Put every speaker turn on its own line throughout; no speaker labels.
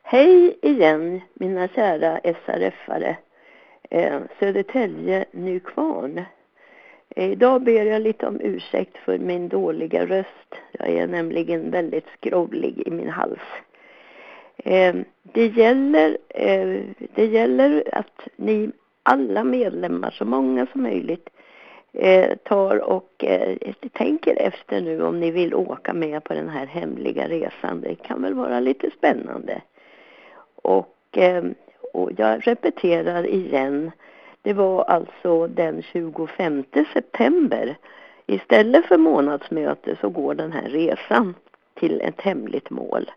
Hej igen mina kära SRF-are, Södertälje Nykvarn. Idag ber jag lite om ursäkt för min dåliga röst. Jag är nämligen väldigt skrovlig i min hals. Det gäller att ni alla medlemmar, så många som möjligt, tar och tänker efter nu om ni vill åka med på den här hemliga resan. Det kan väl vara lite spännande. Och jag repeterar igen. Det var alltså den 25 september. Istället för månadsmöte så går den här resan till ett hemligt mål.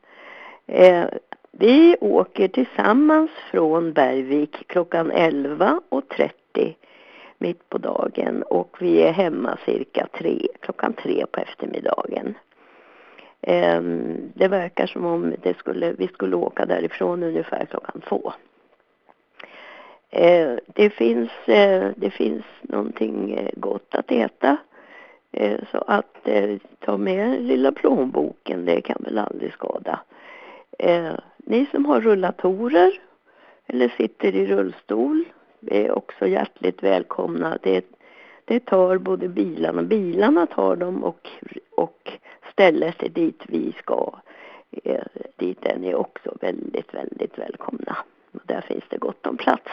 Vi åker tillsammans från Bergvik klockan 11:30 mitt på dagen. Och vi är hemma cirka klockan 3 på eftermiddagen. Det verkar som om vi skulle åka därifrån ungefär klockan 2. Det finns någonting gott att äta. Så att ta med lilla plånboken, det kan väl aldrig skada. Ni som har rullatorer eller sitter i rullstol är också hjärtligt välkomna. Det tar både bilarna tar dem och stället är dit vi ska. Dit är ni också väldigt, väldigt välkomna. Och där finns det gott om plats.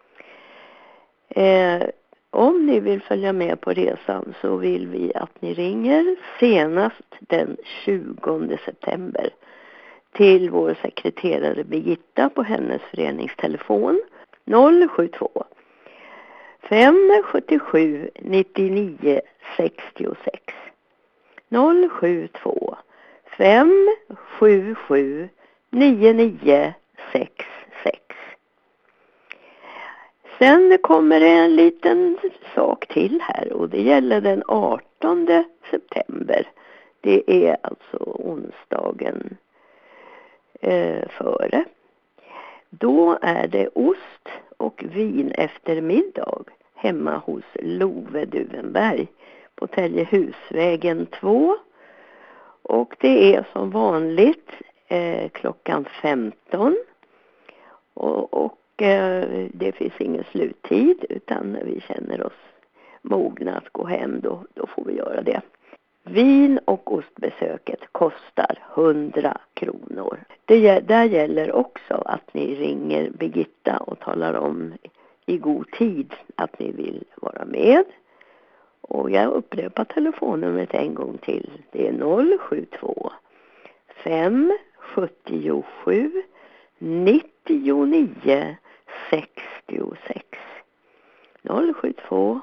Om ni vill följa med på resan så vill vi att ni ringer senast den 20 september till vår sekreterare Birgitta på hennes föreningstelefon 072 577 99 66 072 577 99 66. Sen kommer det en liten sak till här och det gäller den 18 september. Det är alltså onsdagen före. Då är det ost och vin eftermiddag hemma hos Love Duvenberg på Täljehusvägen 2. Och det är som vanligt klockan 15. Och det finns ingen sluttid utan när vi känner oss mogna att gå hem då får vi göra det. Vin- och ostbesöket kostar 100 kronor. Där gäller också att ni ringer Birgitta och talar om i god tid att ni vill vara med. Och jag upprepar telefonnumret en gång till. Det är 072 577 99 66 072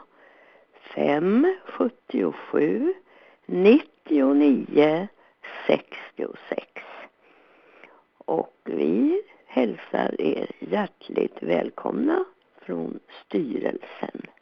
577 99 66. Och vi hälsar er hjärtligt välkomna från styrelsen.